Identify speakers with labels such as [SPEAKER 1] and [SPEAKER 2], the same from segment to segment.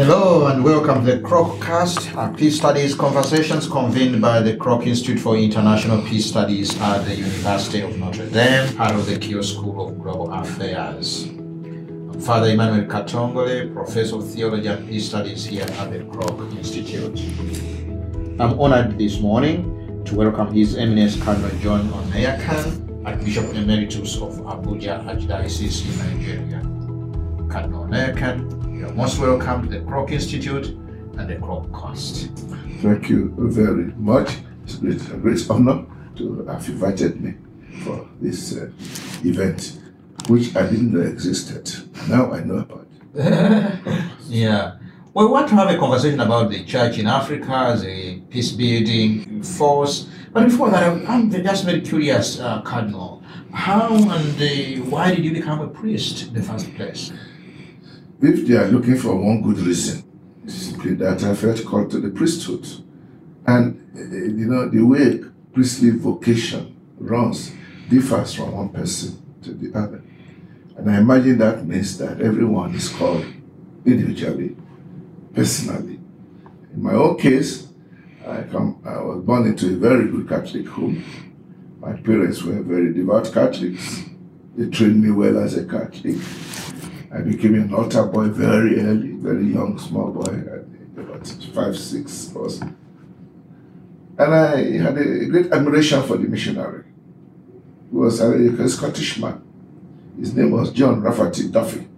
[SPEAKER 1] Hello and welcome to the Croccast, a Peace Studies conversations convened by the Kroc Institute for International Peace Studies at the University of Notre Dame, part of the Keough School of Global Affairs. I'm Father Emmanuel Katongole, Professor of Theology and Peace Studies here at the Kroc Institute. I'm honored this morning to welcome His Eminence Cardinal John Onyekan, Archbishop Emeritus of Abuja Archdiocese in Nigeria. Cardinal Onyekan, you're most welcome to the Kroc Institute and the Croccast.
[SPEAKER 2] Thank you very much. It's a great honor to have invited me for this event, which I didn't know existed. Now I know about it.
[SPEAKER 1] Yeah. We want to have a conversation about the church in Africa as a peace-building force. But before that, I'm just very curious, Cardinal. How and why did you become a priest in the first place?
[SPEAKER 2] If they are looking for one good reason, it's simply that I felt called to the priesthood. And, the way priestly vocation runs differs from one person to the other. And I imagine that means that everyone is called individually, personally. In my own case, I was born into a very good Catholic home. My parents were very devout Catholics. They trained me well as a Catholic. I became an altar boy very early, very young, small boy, about 5, 6 years. And I had a great admiration for the missionary. He was a Scottish man. His name was John Rafferty Duffy.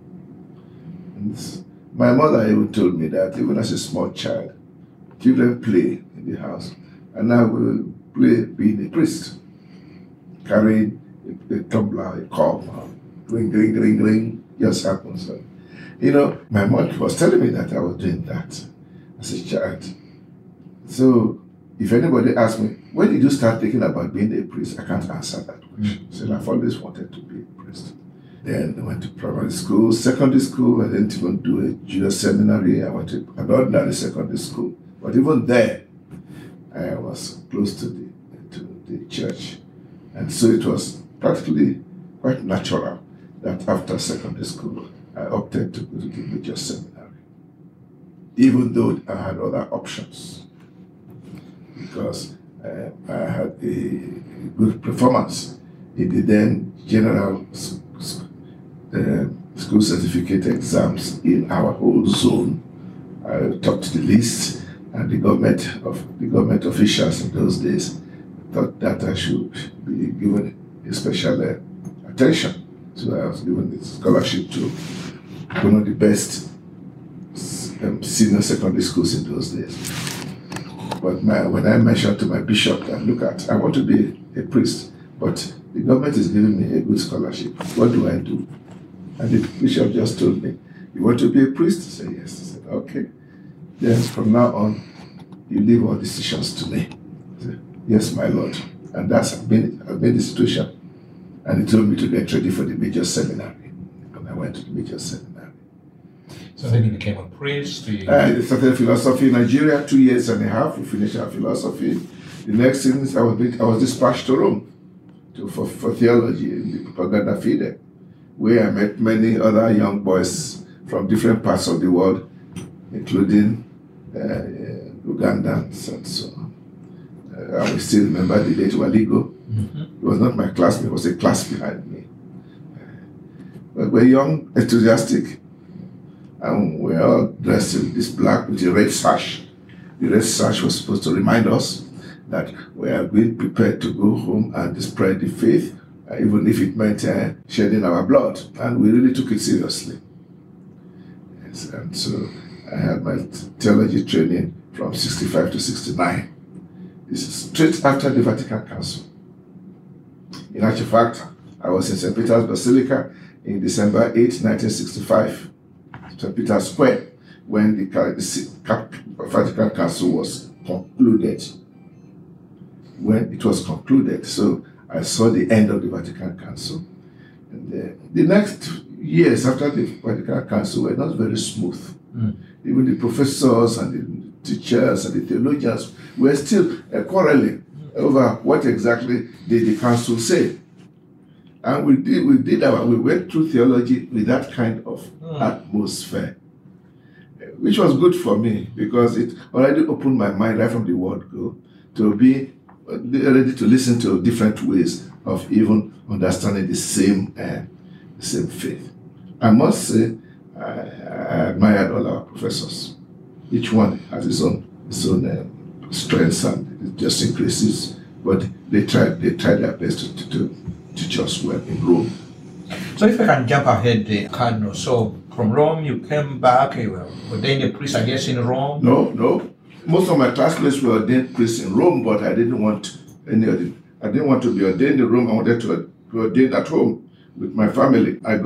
[SPEAKER 2] And my mother even told me that even as a small child, children play in the house, and I will play being a priest, carrying a tumbler, a cup, ring, ring, ring, ring. Just happens. My mom was telling me that I was doing that as a child. So if anybody asks me, when did you start thinking about being a priest? I can't answer that question. So I've always wanted to be a priest. Then I went to primary school, secondary school. I didn't even do a junior seminary. I went to an ordinary secondary school. But even there, I was close to the church. And so it was practically quite natural that after secondary school, I opted to go to the major seminary, even though I had other options, because I had a good performance in the then general school certificate exams in our whole zone. I topped the list, and the government officials in those days thought that I should be given a special attention. So I was given a scholarship to one of the best senior secondary schools in those days. But when I mentioned to my bishop that, I want to be a priest, but the government is giving me a good scholarship. What do I do? And the bishop just told me, you want to be a priest? I said, yes. I said, okay. Then from now on, you leave all decisions to me. I said, yes, my Lord. And that's been the situation. And he told me to get ready for the major seminary. And I went to the major seminary.
[SPEAKER 1] So then you became a priest?
[SPEAKER 2] I started philosophy in Nigeria, 2.5 years. We finished our philosophy. The next thing is I was dispatched to Rome for theology in the Propaganda Fide, where I met many other young boys from different parts of the world, including Ugandans and so on. I will still remember the late Waligo. He was not my classmate, he was a class behind me. But we're young, enthusiastic, and we're all dressed in this black with a red sash. The red sash was supposed to remind us that we are being prepared to go home and spread the faith, even if it meant shedding our blood. And we really took it seriously. Yes, and so I had my theology training from 65 to 69. This is straight after the Vatican Council. In actual fact, I was in St. Peter's Basilica in December 8, 1965, St. Peter's Square, when the Vatican Council was concluded. When it was concluded, so I saw the end of the Vatican Council. And the next years after the Vatican Council were not very smooth. Even the professors and the teachers and the theologians were still quarreling over what exactly did the council say. And we went through theology with that kind of atmosphere. which was good for me because it already opened my mind right from the word go to be ready to listen to different ways of even understanding the same faith. I must say, I admired all our professors. Each one has his own strengths, and it just increases. But they tried their best to teach us well in Rome.
[SPEAKER 1] So if I can jump ahead, the Cardinal. So from Rome, you came back. You were ordained a priest, I guess, in Rome.
[SPEAKER 2] No. Most of my classmates were ordained priests in Rome, but I didn't want any of it. I didn't want to be ordained in Rome. I wanted to be ordained at home with my family. I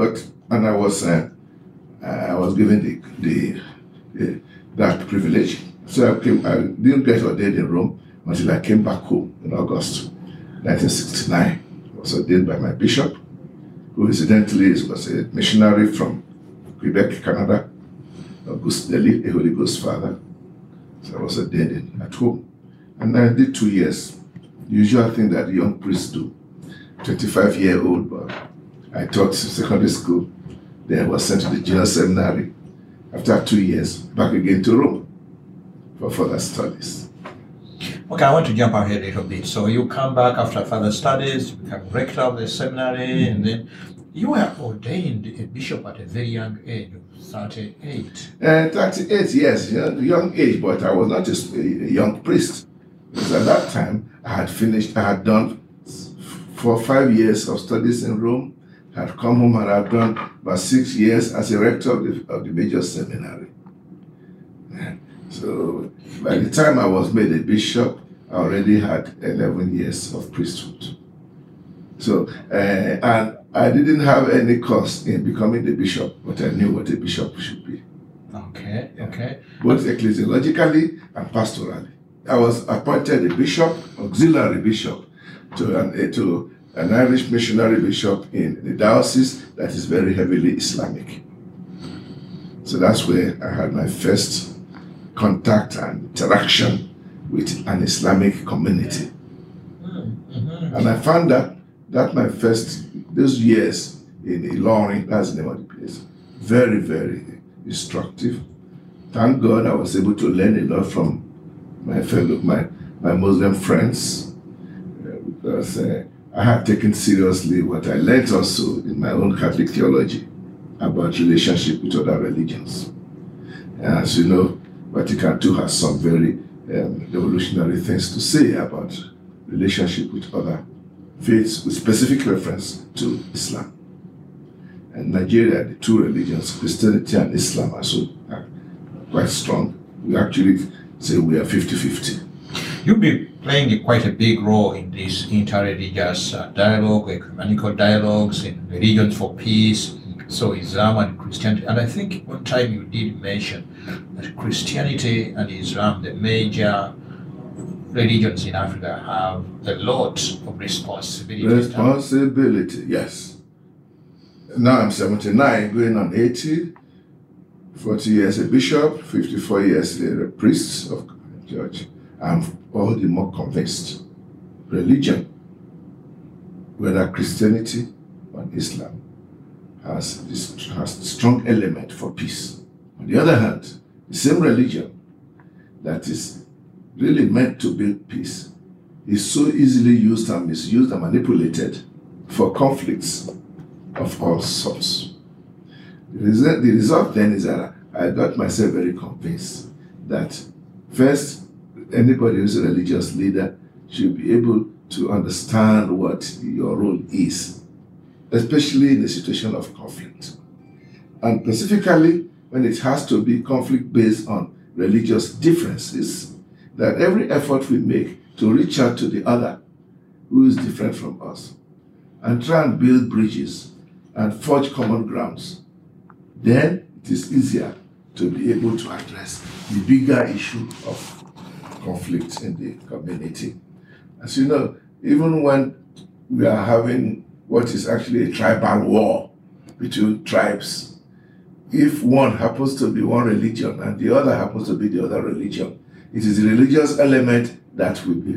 [SPEAKER 2] was given that privilege. So I didn't get ordained in Rome until I came back home in August 1969. I was ordained by my bishop, who incidentally was a missionary from Quebec, Canada, Auguste Deli, a Holy Ghost father. So I was ordained at home. And I did 2 years. The usual thing that young priests do. 25-year-old, but I taught secondary school. Then I was sent to the junior seminary. After 2 years, back again to Rome for further studies.
[SPEAKER 1] Okay, I want to jump ahead a little bit. So you come back after further studies, you become rector of the seminary, and then you were ordained a bishop at a very young age of 38.
[SPEAKER 2] 38 years, young age, but I was not just a young priest. Because at that time, I had done 4 or 5 years of studies in Rome, had come home and had done about 6 years as a rector of the major seminary. So by the time I was made a bishop, I already had 11 years of priesthood. So, and I didn't have any course in becoming the bishop, but I knew what a bishop should be.
[SPEAKER 1] Okay.
[SPEAKER 2] Both ecclesiologically and pastorally. I was appointed a bishop, auxiliary bishop, to an Irish missionary bishop in the diocese that is very heavily Islamic. So that's where I had my first contact and interaction with an Islamic community. And I found that those years in Ilorin, that's the name of the place, very, very instructive. Thank God I was able to learn a lot from my Muslim friends, because I had taken seriously what I learned also in my own Catholic theology about relationship with other religions. And as you know, Vatican II has some very revolutionary things to say about relationship with other faiths with specific reference to Islam. And Nigeria, the 2 religions, Christianity and Islam, are quite strong. We actually say we are 50-50.
[SPEAKER 1] You'll be playing quite a big role in this interreligious dialogue, ecumenical dialogues, in religions for peace, so Islam and Christianity. And I think one time you did mention that Christianity and Islam, the major religions in Africa, have a lot of responsibility.
[SPEAKER 2] Responsibility, yes. Now I'm 79, going on 80, 40 years a bishop, 54 years a priest of the church. I'm all the more convinced. Religion, whether Christianity or Islam, has strong element for peace. On the other hand, the same religion that is really meant to build peace is so easily used and misused and manipulated for conflicts of all sorts. The result then is that I got myself very convinced that first, anybody who's a religious leader should be able to understand what your role is, especially in a situation of conflict. And specifically, when it has to be conflict based on religious differences, that every effort we make to reach out to the other who is different from us and try and build bridges and forge common grounds, then it is easier to be able to address the bigger issue of conflict in the community. As you know, even when we are having what is actually a tribal war between tribes, if one happens to be one religion and the other happens to be the other religion, it is the religious element that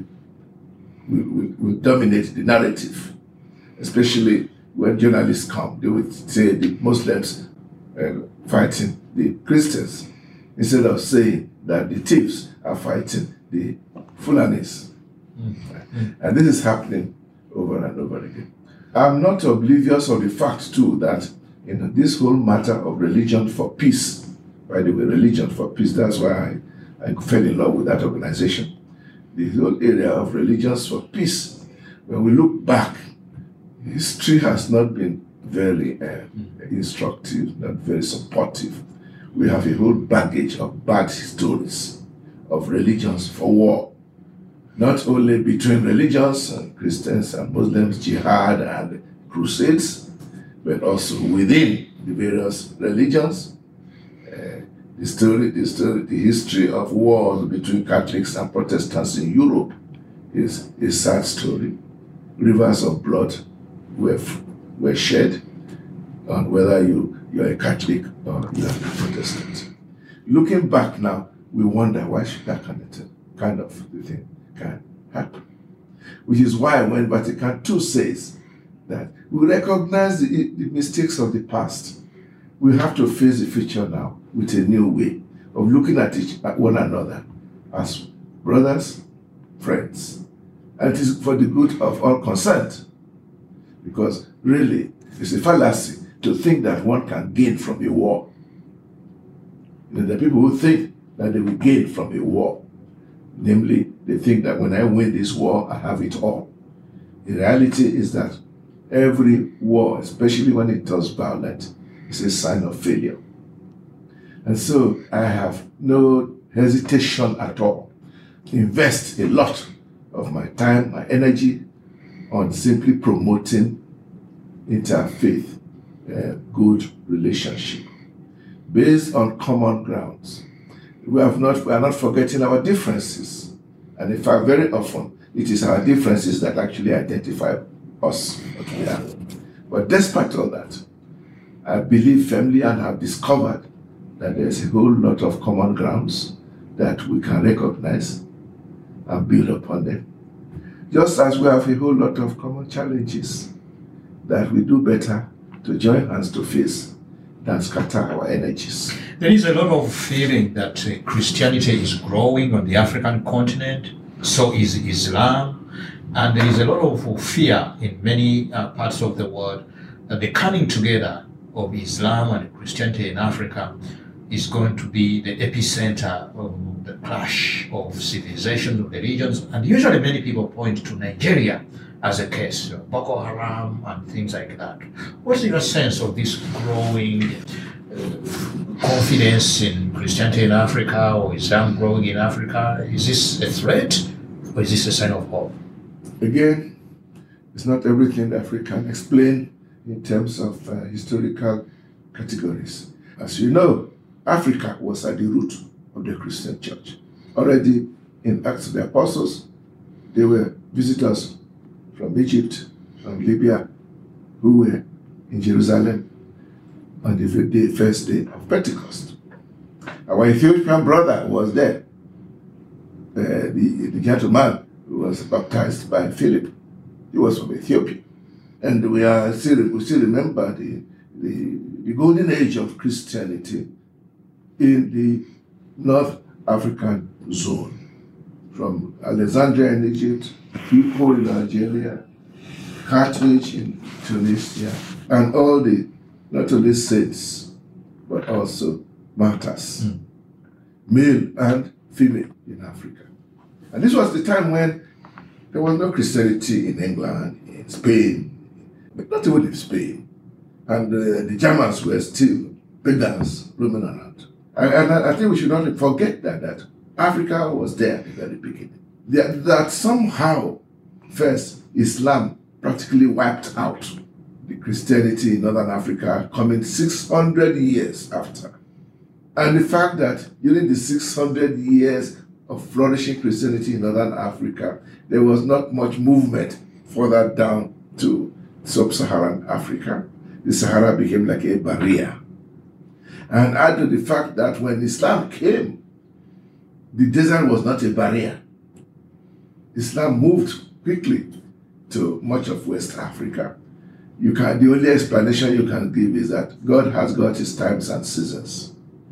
[SPEAKER 2] will dominate the narrative. Especially when journalists come, they would say the Muslims fighting the Christians. instead of saying that the thieves are fighting the Fulanis. And this is happening over and over again. I'm not oblivious of the fact too that in this whole matter of religion for peace, by the way, religion for peace, that's why I fell in love with that organization. The whole area of religions for peace, when we look back, history has not been very instructive, not very supportive. We have a whole baggage of bad stories of religions for war. Not only between religions, Christians and Muslims, jihad and crusades, but also within the various religions. The history of wars between Catholics and Protestants in Europe is a sad story. Rivers of blood were shed on whether you're a Catholic or you're a Protestant. Looking back now, we wonder why should that kind of thing can happen. Which is why when Vatican II says that we recognize the mistakes of the past, we have to face the future now with a new way of looking at one another as brothers, friends. And it is for the good of all concerned. Because really, it's a fallacy to think that one can gain from a war. There are people who think that they will gain from a war. Namely, they think that when I win this war, I have it all. The reality is that every war, especially when it turns violent, is a sign of failure. And so I have no hesitation at all to invest a lot of my time, my energy on simply promoting interfaith good relationship based on common grounds. We are not forgetting our differences. And in fact, very often, it is our differences that actually identify us. Okay? But despite all that, I believe firmly and have discovered that there's a whole lot of common grounds that we can recognize and build upon them. Just as we have a whole lot of common challenges that we do better to join hands to face than scatter our energies.
[SPEAKER 1] There is a lot of feeling that Christianity is growing on the African continent, so is Islam, and there is a lot of fear in many parts of the world that the coming together of Islam and Christianity in Africa is going to be the epicenter of the clash of civilizations of the regions. And usually many people point to Nigeria as a case, Boko Haram and things like that. What's your sense of this growing confidence in Christianity in Africa or Islam growing in Africa? Is this a threat or is this a sign of hope?
[SPEAKER 2] Again, it's not everything that we can explain in terms of historical categories. As you know, Africa was at the root of the Christian church. Already in Acts of the Apostles, there were visitors from Egypt, from Libya, who were in Jerusalem on the first day of Pentecost. Our Ethiopian brother was there, the gentleman who was baptized by Philip. He was from Ethiopia. And we still remember the golden age of Christianity in the North African zone, from Alexandria in Egypt, Hippo in Algeria, Carthage in Tunisia, and all the, not only saints, but also martyrs, male and female in Africa. And this was the time when there was no Christianity in England, in Spain, but not even in Spain. And the Germans were still pagans roaming around. And I think we should not forget that Africa was there at the very beginning. That somehow, first, Islam practically wiped out the Christianity in Northern Africa, coming 600 years after. And the fact that during the 600 years of flourishing Christianity in Northern Africa, there was not much movement further down to sub-Saharan Africa. The Sahara became like a barrier. And add to the fact that when Islam came, the desert was not a barrier. Islam moved quickly to much of West Africa. The only explanation you can give is that God has got his times and seasons.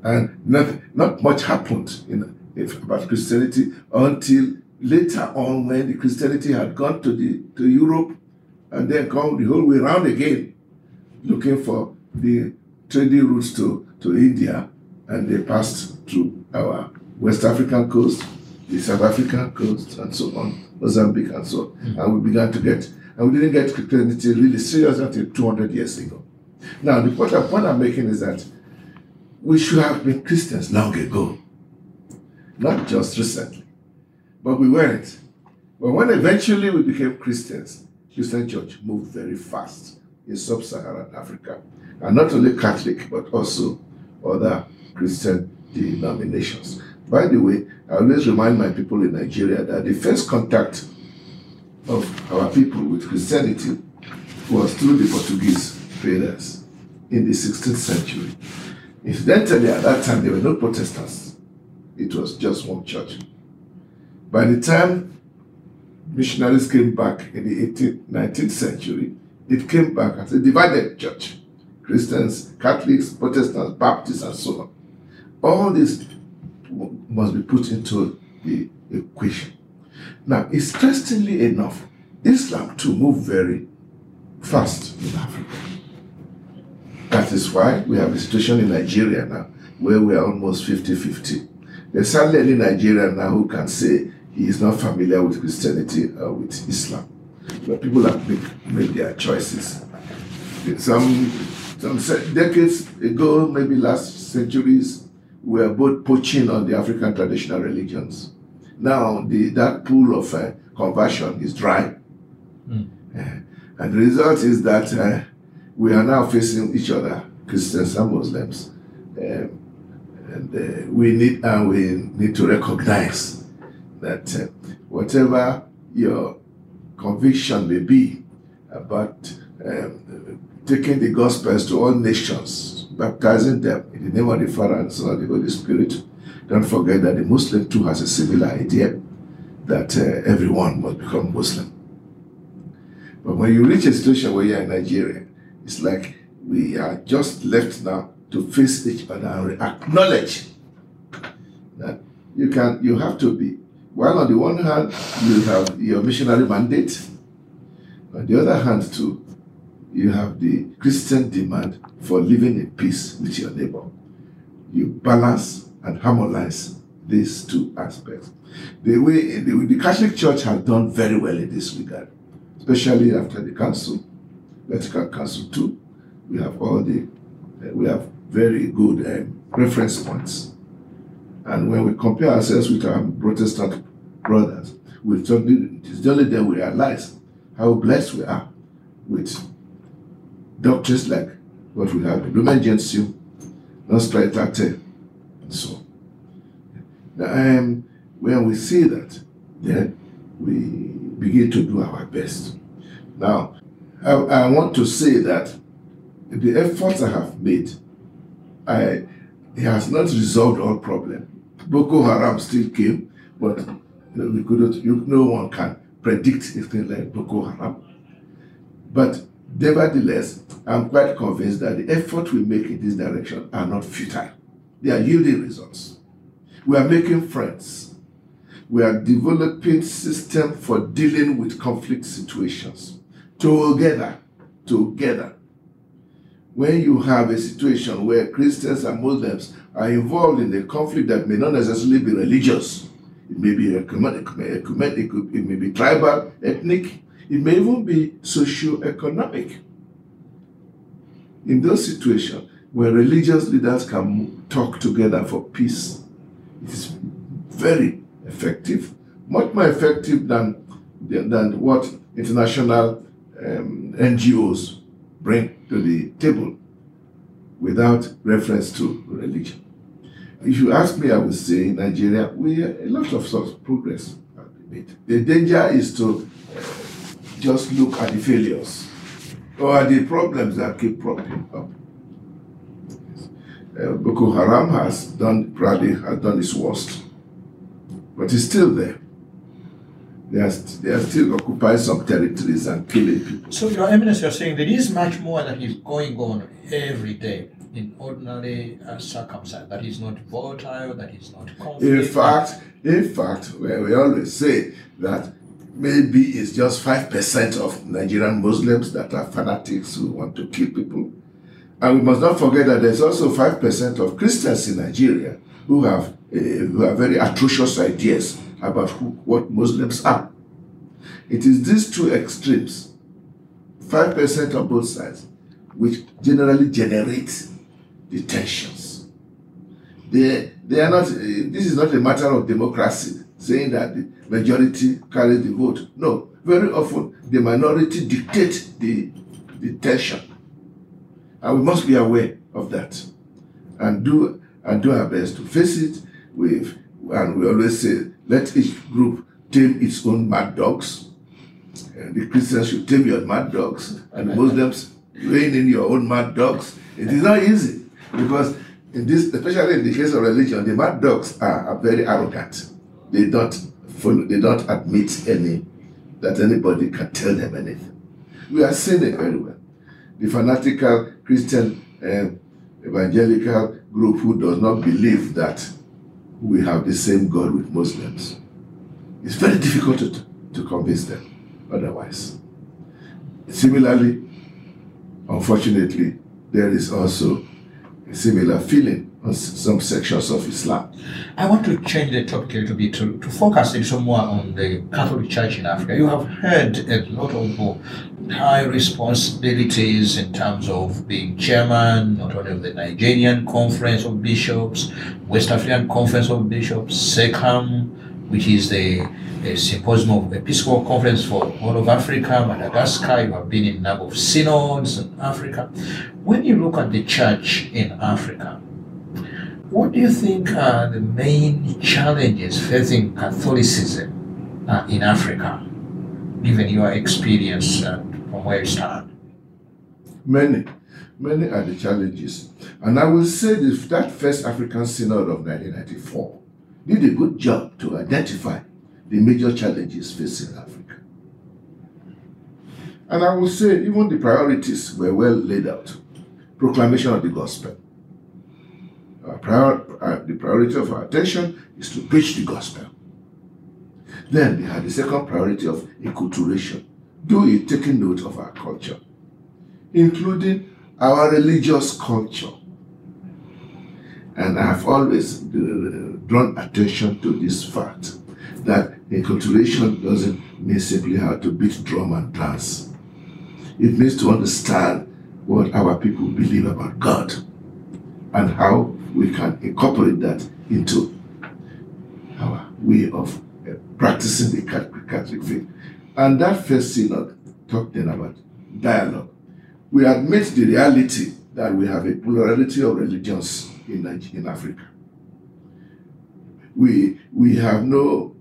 [SPEAKER 2] And not much happened about Christianity until later on, when the Christianity had gone to Europe and then come the whole way around again, looking for the trading routes to India, and they passed through our West African coast, the South African coast, and so on, Mozambique and so on. And we began to get, and we didn't get Christianity really serious until 200 years ago. Now, the point I'm making is that we should have been Christians long ago, not just recently, but we weren't. But when eventually we became Christians, Christian church moved very fast in sub-Saharan Africa, and not only Catholic, but also other Christian denominations. By the way, I always remind my people in Nigeria that the first contact of our people with Christianity was through the Portuguese traders in the 16th century. Incidentally, at that time, there were no Protestants. It was just one church. By the time missionaries came back in the 19th century, it came back as a divided church. Christians, Catholics, Protestants, Baptists, and so on. All this must be put into the equation. Now, interestingly enough, Islam too moved very fast in Africa. That is why we have a situation in Nigeria now where we are almost 50-50. There's hardly any Nigerian now who can say he is not familiar with Christianity or with Islam. But people have made their choices. Some decades ago, maybe last centuries, we were both poaching on the African traditional religions. Now, that pool of conversion is dry. And the result is that we are now facing each other, Christians and Muslims. We need to recognize that whatever your conviction may be about taking the Gospels to all nations, baptizing them in the name of the Father and Son and the Holy Spirit, don't forget that the Muslim too has a similar idea that everyone must become Muslim. But when you reach a situation where you're in Nigeria, it's like we are just left now to face each other and acknowledge that you have to be, while on the one hand you have your missionary mandate, on the other hand too, you have the Christian demand for living in peace with your neighbor. You balance and harmonize these two aspects. The Catholic Church has done very well in this regard, especially after the Council, Vatican Council II. We have very good reference points. And when we compare ourselves with our Protestant brothers, it's only then we realize how blessed we are with doctrines like what we have, Lumen Gentium, Nostra Aetate, and so on. Now, when we see that, then we begin to do our best. Now, I want to say that the efforts I have made, it has not resolved all problems. Boko Haram still came, but no one can predict a thing like Boko Haram. But nevertheless, I'm quite convinced that the effort we make in this direction are not futile. They are yielding results. We are making friends. We are developing systems for dealing with conflict situations. Together. When you have a situation where Christians and Muslims are involved in a conflict that may not necessarily be religious, it may be ecumenic, it may be tribal, ethnic, it may even be socio-economic. In those situations where religious leaders can talk together for peace, it is very effective, much more effective than what international NGOs bring to the table without reference to religion. If you ask me, I would say in Nigeria, a lot of such progress has been made. The danger is to just look at the failures or at the problems that keep cropping up. Boko Haram has done its worst, but it's still there. They are still occupying some territories and killing people.
[SPEAKER 1] So, Your Eminence, you're saying there is much more that is going on every day. in ordinary circumstance, that is not volatile, that is not conflict.
[SPEAKER 2] In fact, we always say that maybe it's just 5% of Nigerian Muslims that are fanatics who want to kill people. And we must not forget that there's also 5% of Christians in Nigeria who have very atrocious ideas about what Muslims are. It is these two extremes, 5% on both sides, which generally generate the tensions. They are not. This is not a matter of democracy, saying that the majority carries the vote. No, very often the minority dictate the tension, and we must be aware of that, and do our best to face it. And we always say, let each group tame its own mad dogs. And the Christians should tame your mad dogs, and the Muslims rein in your own mad dogs. It is not easy, because in this, especially in the case of religion, the mad dogs are very arrogant. They don't admit that anybody can tell them anything. We are seeing it very well. The fanatical Christian evangelical group who does not believe that we have the same God with Muslims. It's very difficult to convince them otherwise. Similarly, unfortunately, there is also a similar feeling on some sections of Islam.
[SPEAKER 1] I want to change the topic a little bit to focus a little more on the Catholic Church in Africa. You have had a lot of high responsibilities in terms of being chairman, not only of the Nigerian Conference of Bishops, West African Conference of Bishops, SECAM, which is the Symposium of Episcopal Conference for all of Africa, Madagascar. You have been in a number of synods in Africa. When you look at the church in Africa, what do you think are the main challenges facing Catholicism in Africa, given your experience from where you stand?
[SPEAKER 2] Many are the challenges. And I will say that First African Synod of 1994 did a good job to identify the major challenges facing Africa. And I will say even the priorities were well laid out. Proclamation of the gospel. The priority of our attention is to preach the gospel. Then they had the second priority of acculturation, taking note of our culture, including our religious culture. And I have always drawn attention to this fact that acculturation doesn't mean simply how to beat drum and dance. It means to understand what our people believe about God and how we can incorporate that into our way of practicing the Catholic faith. And that first synod talked then about dialogue. We admit the reality that we have a plurality of religions in Africa. We have no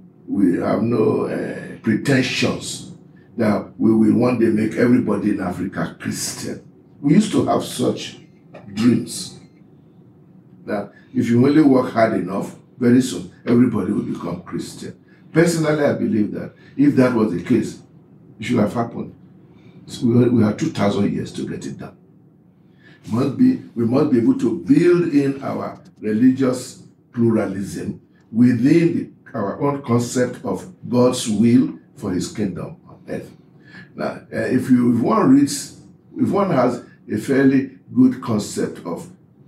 [SPEAKER 2] pretensions that we will one day make everybody in Africa Christian. We used to have such dreams that if you only work hard enough, very soon everybody will become Christian. Personally, I believe that if that was the case, it should have happened. We have 2,000 years to get it done. We must be able to build in our religious pluralism within our own concept of God's will for His kingdom on earth. Now, if one has a fairly good concept of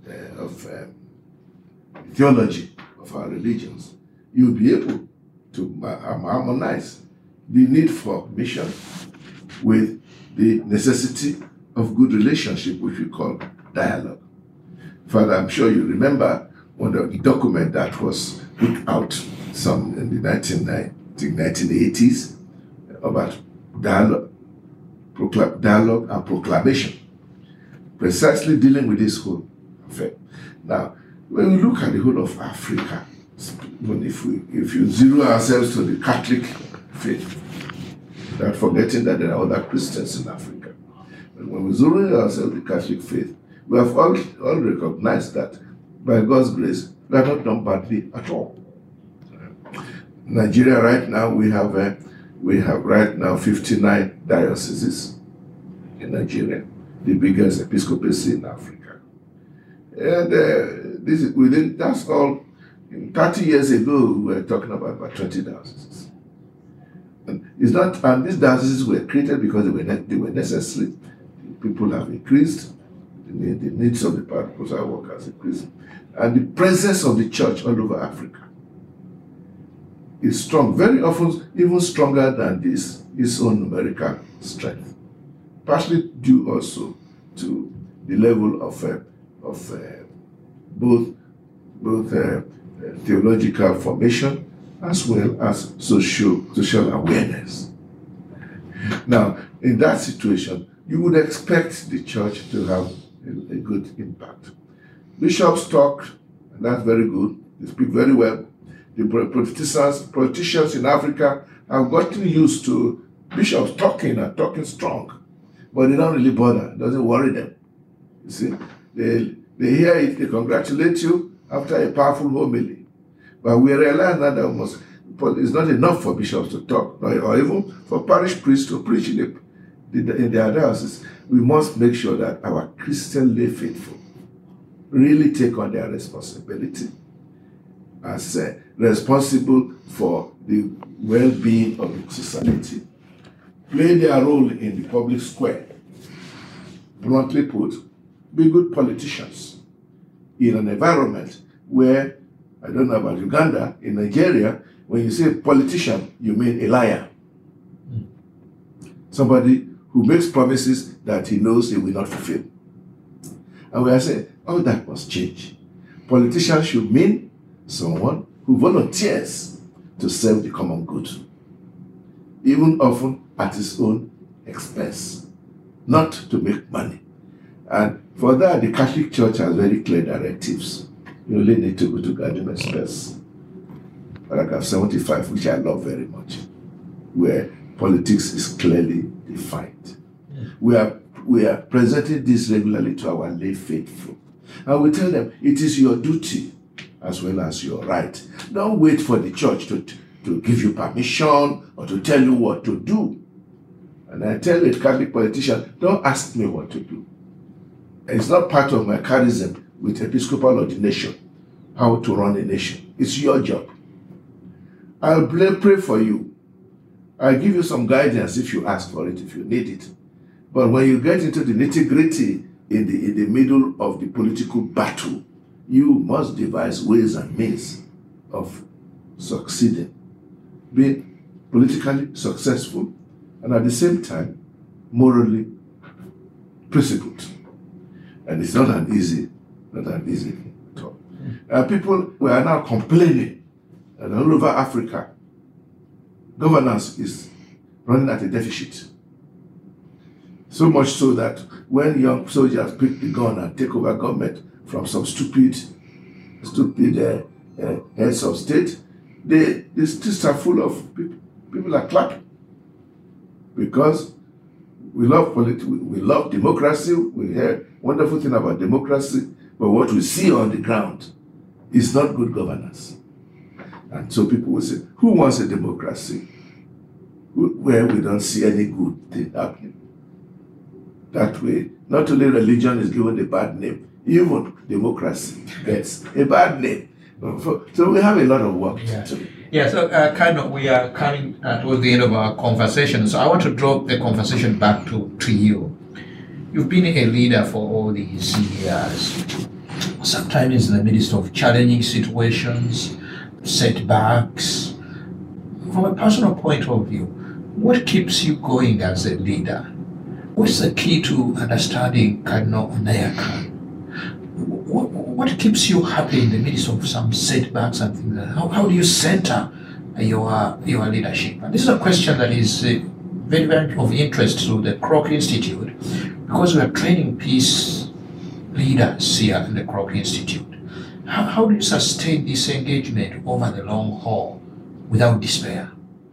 [SPEAKER 2] theology of our religions, you'll be able to harmonize the need for mission with the necessity of good relationship, which we call dialogue. Father, I'm sure you remember one of the document that was put out in the 1980s about dialogue and proclamation, precisely dealing with this whole affair. Now, when we look at the whole of Africa, even if you zero ourselves to the Catholic faith, without forgetting that there are other Christians in Africa, but when we zero ourselves to the Catholic faith, we have all recognized that by God's grace, we are not done badly at all. Nigeria right now, we have right now 59 dioceses in Nigeria, the biggest episcopacy in Africa. And this is within, that's all. 30 years ago, we were talking about 20 dioceses. And it's not, and these dioceses were created because they were necessary. People have increased, the needs of the pastoral work has increased, and the presence of the church all over Africa is strong, very often even stronger than its own numerical strength, partially due also to the level of both theological formation as well as social awareness. Now, in that situation, you would expect the church to have a good impact. Bishops talk, and that's very good. They speak very well. The politicians in Africa have gotten used to bishops talking and talking strong, but they don't really bother. It doesn't worry them. You see, they hear it, they congratulate you after a powerful homily. But we realize that it's not enough for bishops to talk, or even for parish priests to preach in their diocese. We must make sure that our Christian lay faithful really take on their responsibility as responsible for the well-being of the society, play their role in the public square. Bluntly put, be good politicians in an environment where, I don't know about Uganda, in Nigeria, when you say politician, you mean a liar. Somebody who makes promises that he knows he will not fulfill. And we are saying, oh, that must change. Politicians should mean someone who volunteers to serve the common good, even often at his own expense, not to make money. And for that, the Catholic Church has very clear directives. You only need to go to Gaudium et Spes, paragraph 75, which I love very much, where politics is clearly defined. Yeah. We are presenting this regularly to our lay faithful. And we tell them, it is your duty as well as your right. Don't wait for the church to give you permission or to tell you what to do. And I tell a Catholic politician, don't ask me what to do. It's not part of my charism with episcopal ordination, how to run a nation. It's your job. I'll pray for you. I'll give you some guidance if you ask for it, if you need it. But when you get into the nitty-gritty in the middle of the political battle, you must devise ways and means of succeeding, being politically successful, and at the same time, morally principled. And it's not an easy thing at all. People are now complaining that all over Africa, governance is running at a deficit. So much so that when young soldiers pick the gun and take over government from some stupid heads of state, the streets are full of people. People are clapping because we love we love democracy. We hear wonderful thing about democracy, but what we see on the ground is not good governance. And so people will say, who wants a democracy where we don't see any good thing happening? That way, not only religion is given a bad name, even democracy gets a bad name. So we have a lot of work to do.
[SPEAKER 1] Yeah, so we are coming towards the end of our conversation. So I want to drop the conversation back to you. You've been a leader for all these years. Sometimes in the midst of challenging situations, setbacks. From a personal point of view, what keeps you going as a leader? What's the key to understanding Cardinal Onayaka? What keeps you happy in the midst of some setbacks and things like that? How do you center your leadership? And this is a question that is very, very of interest to the Kroc Institute, because we are training peace leaders here in the Kroc Institute. How do you sustain this engagement over the long haul without despair?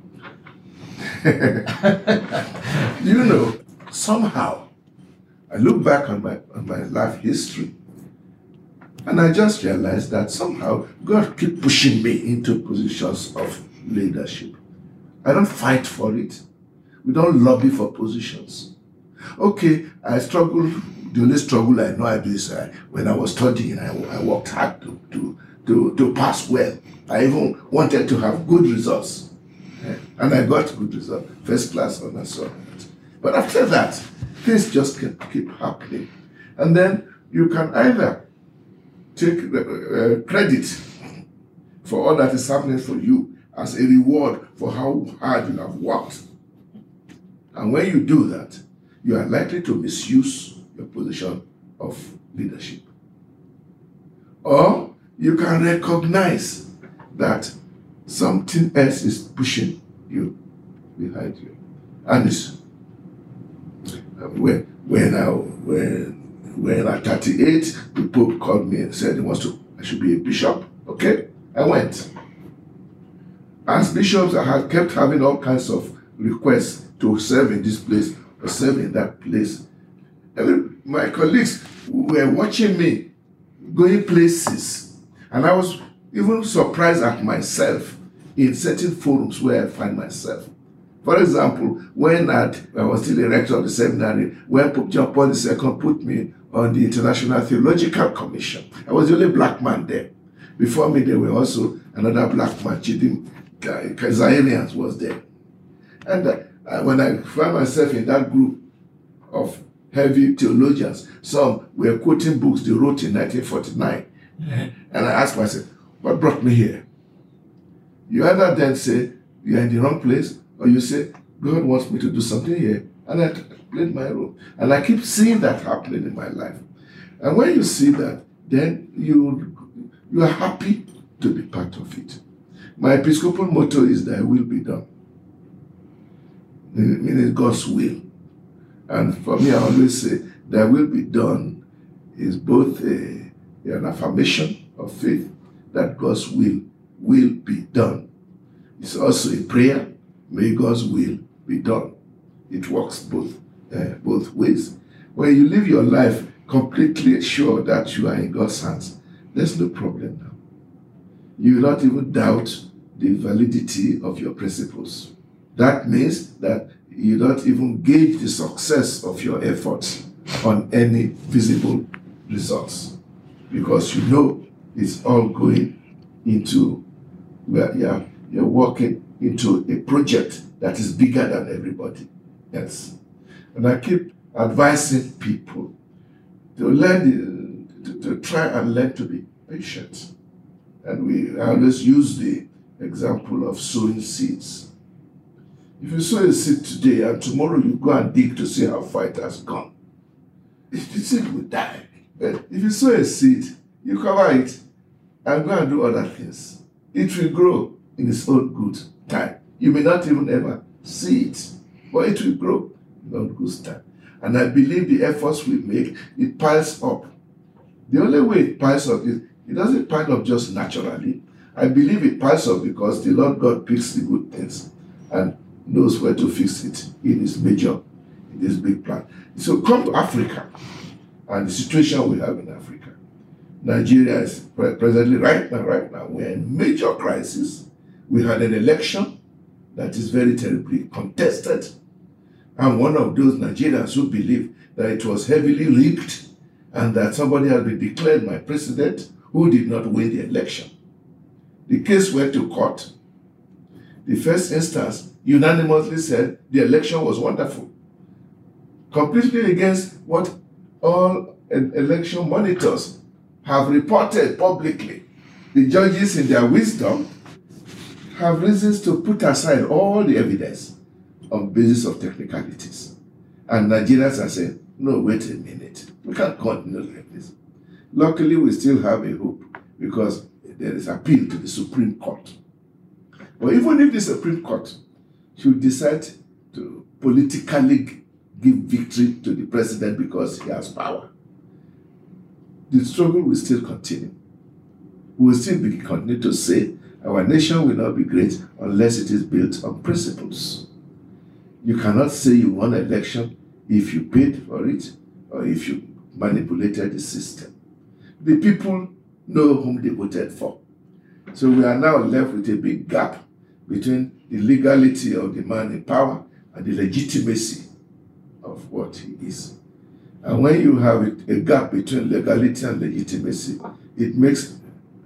[SPEAKER 2] You know, somehow, I look back on my life history, and I just realized that somehow God keep pushing me into positions of leadership. I don't fight for it. We don't lobby for positions. Okay, I struggled The only struggle I know I do is when I was studying, I worked hard to pass well. I even wanted to have good results. And I got good results, first class honors. But after that, things just keep happening. And then you can either take credit for all that is happening for you as a reward for how hard you have worked. And when you do that, you are likely to misuse your position of leadership. Or you can recognize that something else is pushing you behind you. And it's when at 38, the Pope called me and said I should be a bishop. Okay, I went. As bishops, I had kept having all kinds of requests to serve in this place or serve in that place. My colleagues were watching me going places, and I was even surprised at myself in certain forums where I find myself. For example, when I was still a rector of the seminary, when Pope John Paul II put me on the International Theological Commission, I was the only black man there. Before me, there were also another black man, Chidim Kazarians was there. And when I found myself in that group of heavy theologians, some were quoting books they wrote in 1949. And I asked myself, what brought me here? You either then say, you're in the wrong place, or you say, God wants me to do something here. And I played my role. And I keep seeing that happening in my life. And when you see that, then you are happy to be part of it. My Episcopal motto is thy will be done. Meaning God's will. And for me, I always say, thy will be done is both an affirmation of faith that God's will be done. It's also a prayer, may God's will be done. It works both ways. When you live your life completely sure that you are in God's hands, there's no problem now. You will not even doubt the validity of your principles. That means that you don't even gauge the success of your efforts on any visible results, because you know it's all going into where you're working into a project that is bigger than everybody else. And I keep advising people to learn to try and learn to be patient. And I always use the example of sowing seeds. If you sow a seed today and tomorrow you go and dig to see how far it has gone, the seed will die. But if you sow a seed, you cover it and go and do other things. It will grow in its own good time. You may not even ever see it, but it will grow in own good time. And I believe the efforts we make, it piles up. The only way it piles up is, it doesn't pile up just naturally. I believe it piles up because the Lord God picks the good things and knows where to fix it in his big plan. So come to Africa and the situation we have in Africa. Nigeria is presently, right now, we're in major crisis. We had an election that is very terribly contested. I'm one of those Nigerians who believe that it was heavily rigged and that somebody had been declared my president who did not win the election. The case went to court. The first instance unanimously said the election was wonderful, completely against what all election monitors have reported publicly. The judges, in their wisdom, have reasons to put aside all the evidence on basis of technicalities. And Nigerians are saying, no, wait a minute, we can't continue like this. Luckily, we still have a hope because there is appeal to the Supreme Court. But even if the Supreme Court should decide to politically give victory to the president because he has power, the struggle will still continue. We will still continue to say our nation will not be great unless it is built on principles. You cannot say you won an election if you paid for it or if you manipulated the system. The people know whom they voted for. So we are now left with a big gap between the legality of the man in power and the legitimacy of what he is. And when you have a gap between legality and legitimacy, it makes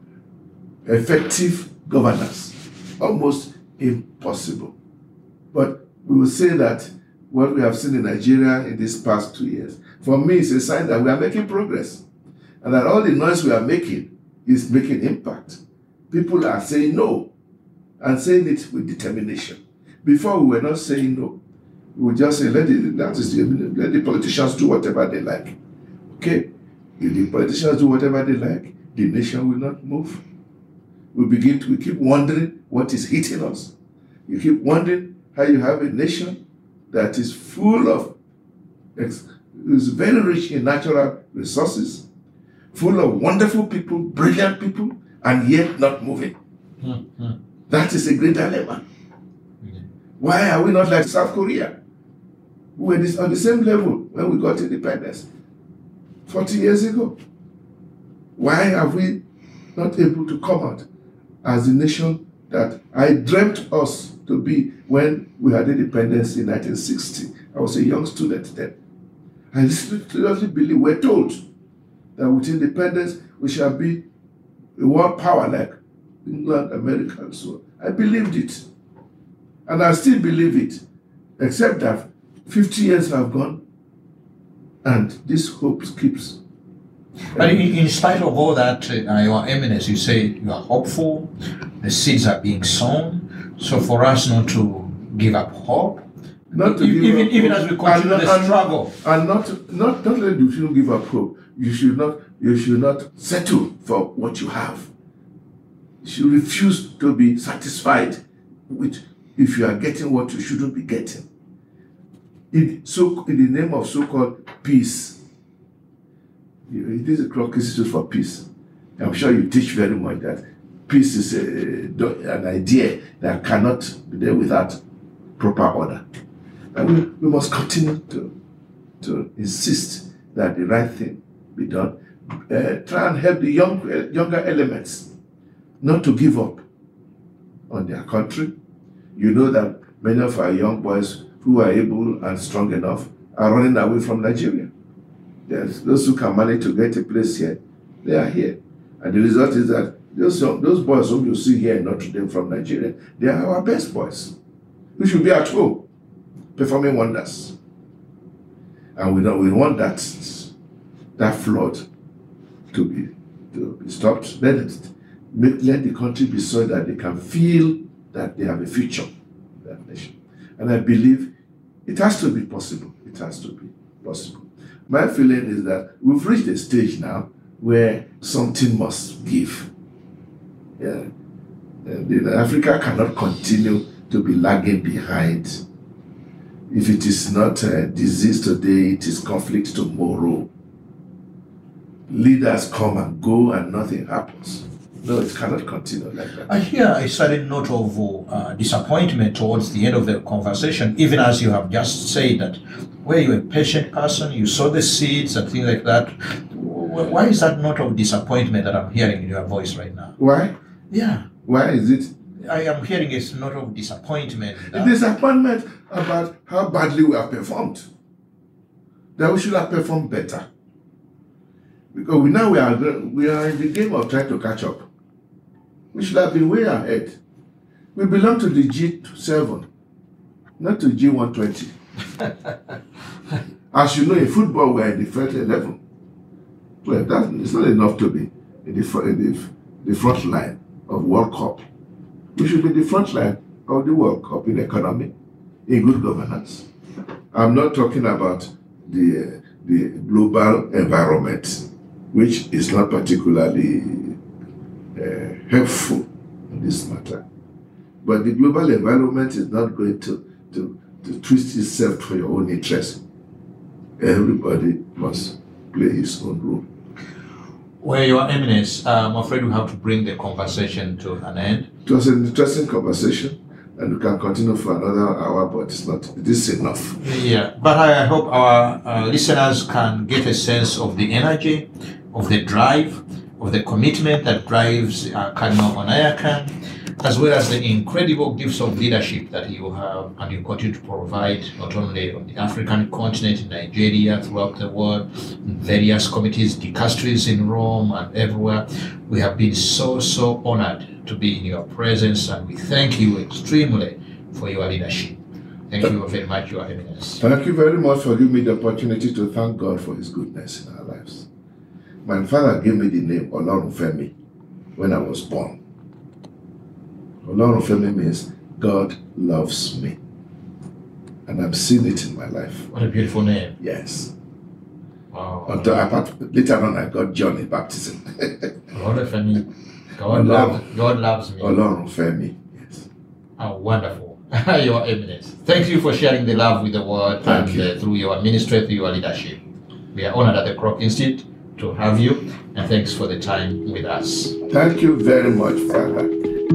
[SPEAKER 2] effective governance almost impossible. But we will say that what we have seen in Nigeria in these past 2 years, for me, it's a sign that we are making progress. And that all the noise we are making is making impact. People are saying no, and saying it with determination. Before, we were not saying no. We would just say, let the politicians do whatever they like. Okay? If the politicians do whatever they like, the nation will not move. We keep wondering what is hitting us. You keep wondering how you have a nation that is full of, is very rich in natural resources, full of wonderful people, brilliant people, and yet not moving.
[SPEAKER 1] Mm-hmm.
[SPEAKER 2] That is a great dilemma. Why are we not like South Korea? We were on the same level when we got independence 40 years ago. Why are we not able to come out as the nation that I dreamt us to be when we had independence in 1960? I was a young student then. I seriously believe, we're told that with independence we shall be a world power like England, America, and so on. I believed it. And I still believe it, except that 50 years have gone and this hope keeps.
[SPEAKER 1] But in spite of all that, Your Eminence, you say you are hopeful, the seeds are being sown. So for us not to give up hope,
[SPEAKER 2] Not to
[SPEAKER 1] even as we continue the struggle.
[SPEAKER 2] And not that you shouldn't give up hope. You should not settle for what you have. You should refuse to be satisfied with if you are getting what you shouldn't be getting. In the name of so-called peace. It is a Kroc Institute for Peace. I'm sure you teach very much that peace is an idea that cannot be there without proper order. And we must continue to insist that the right thing be done. Try and help the younger elements not to give up on their country. You know that many of our young boys who are able and strong enough are running away from Nigeria. There's those who can manage to get a place here, they are here. And the result is that those boys whom you see here in Notre Dame from Nigeria, they are our best boys. We should be at home, performing wonders. And we want that flood to be stopped. Let the country be so that they can feel that they have a future in that nation. And I believe it has to be possible. It has to be possible. My feeling is that we've reached a stage now where something must give. Yeah. And Africa cannot continue to be lagging behind. If it is not disease today, it is conflict tomorrow. Leaders come and go and nothing happens. No, it cannot continue like that.
[SPEAKER 1] I hear a certain note of disappointment towards the end of the conversation, even as you have just said that where you're a patient person, you sow the seeds and things like that. Why is that note of disappointment that I'm hearing in your voice right now?
[SPEAKER 2] Why?
[SPEAKER 1] Yeah.
[SPEAKER 2] Why is it?
[SPEAKER 1] I am hearing a note of disappointment.
[SPEAKER 2] A disappointment about how badly we have performed. That we should have performed better. Because we are in the game of trying to catch up. We should have been way ahead. We belong to the G7, not to G120. As you know, in football, we are in the first 11. Well, it's not enough to be in the front line of World Cup. We should be in the front line of the World Cup in economy, in good governance. I'm not talking about the global environment, which is not particularly helpful in this matter. But the global environment is not going to twist itself for your own interest. Everybody must play his own role.
[SPEAKER 1] Well, Your Eminence, I'm afraid we have to bring the conversation to an end.
[SPEAKER 2] It was an interesting conversation, and we can continue for another hour, but this is enough.
[SPEAKER 1] Yeah, but I hope our listeners can get a sense of the energy, of the drive, of the commitment that drives Cardinal Onaiyekan, as well as the incredible gifts of leadership that you have and you continue to provide, not only on the African continent, in Nigeria, throughout the world, in various committees, dicasteries in Rome and everywhere. We have been so honored to be in your presence, and we thank you extremely for your leadership. Thank you very much, Your Eminence.
[SPEAKER 2] Thank you very much for giving me the opportunity to thank God for His goodness in our lives. My father gave me the name Olorunfemi when I was born. Olorunfemi means God loves me. And I'm seeing it in my life.
[SPEAKER 1] What a beautiful name.
[SPEAKER 2] Yes.
[SPEAKER 1] Wow.
[SPEAKER 2] Later on, I got John in baptism.
[SPEAKER 1] Olorunfemi. God loves me.
[SPEAKER 2] Olorunfemi. Yes.
[SPEAKER 1] Oh, wonderful. Your Eminence. Thank you for sharing the love with the world
[SPEAKER 2] Thank you.
[SPEAKER 1] Through your ministry, through your leadership. We are honored at the Kroc Institute to have you, and thanks for the time with us.
[SPEAKER 2] Thank you very much, Father.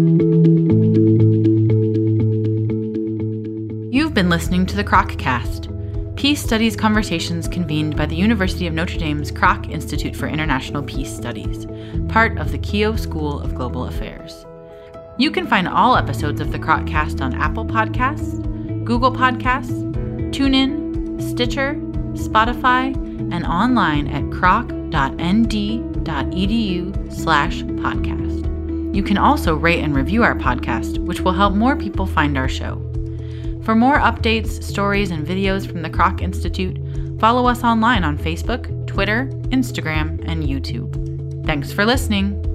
[SPEAKER 3] You've been listening to the Kroc-Cast, Peace Studies conversations convened by the University of Notre Dame's Kroc Institute for International Peace Studies, part of the Keough School of Global Affairs. You can find all episodes of the Kroc-Cast on Apple Podcasts, Google Podcasts, TuneIn, Stitcher, Spotify, and online at kroc.nd.edu/podcast. You can also rate and review our podcast, which will help more people find our show. For more updates, stories, and videos from the Kroc Institute, follow us online on Facebook, Twitter, Instagram, and YouTube. Thanks for listening.